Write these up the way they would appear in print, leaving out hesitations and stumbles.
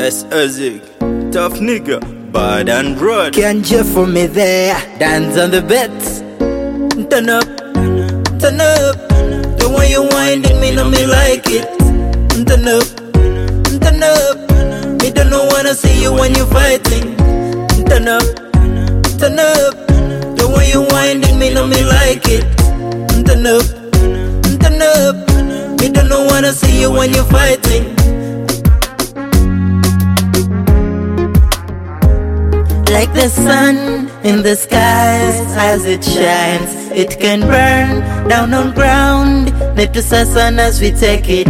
S. Ezig, tough nigga, bad and broad. Can't you for me there? Dance on the beds. Turn up, turn up. The way you winding me, no me like it. Turn up, turn up. Me don't wanna see you when you fighting. Turn up, turn up. The way you winding me, no me like it. Turn up, turn up. Me don't wanna see you when you fighting. Like the sun in the skies, as it shines, it can burn down on ground. Let us sun as we take it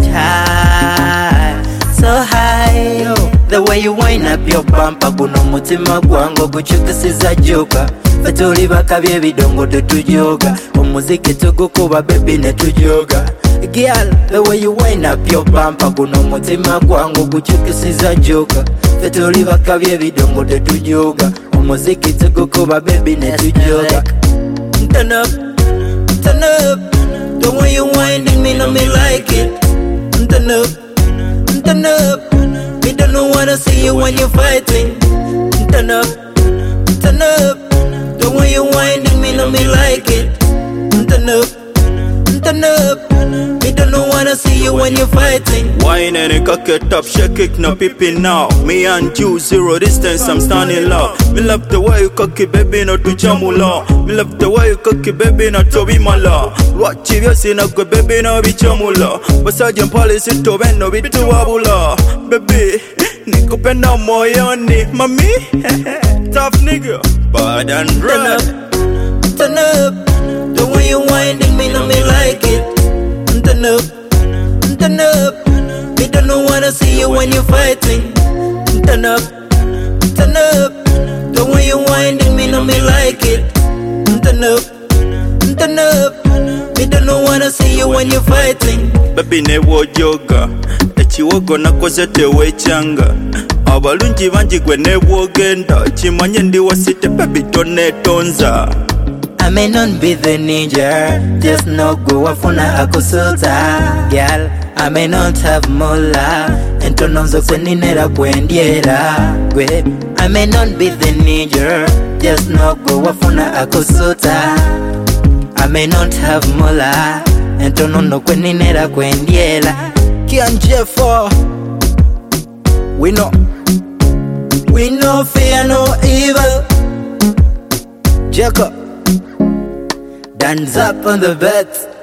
high, so high. The way you wind up your bumper, guno mutima gwango guchukisiza joka. Fatuli bakabye bidongo tetujoga, omuziki tugukuba baby netujoga. Girl, the way you wind up your bumper, guno mutima gwango guchukisiza joka. Fatuli bakabye bidongo tetujoga, omuziki tugukuba baby netujoga. Turn up, turn up. The way you winding me, no me like it. Turn up, turn up. Me don't wanna see you when you're fighting. Turn up, turn up. The way you winding me, no me like it. Turn up, turn up. Me don't wanna see you when you're fighting. Wine and cock it up, shake it, no peeping now. Me and you, zero distance, I'm standing low. Me love the way you cock it, baby, not to jamula. Me love the way you cock it, baby, not to be mala. Watch if you see no good, baby, no be chamula. But Sergeant Policy to bend, no be to wabula. Baby, nikupenda moyoni, mami. Tough nigga, bad and broad. Turn up. The way you winding me, no me like it. Turn up, turn up. Me don't wanna see you when you're fighting. Turn up, turn up. The way you winding me, no me like it. Turn up, turn up. Me don't wanna see you when you're fighting. Baby newo joga, ekiwogo nakoze tewechanga. Abalungi bangi gwe nebwogenda, kimanye ndi wasite baby tonetonza. I may not be the ninja, just no go wafuna akusuta. Girl, I may not have mola, entononzo kweninera kwendiera. I may not be the ninja, just no go wafuna akusuta. I may not have mola, entonono kweninera kwendiera. Kianje for we no fear no evil. Jacob, dance up on the bed.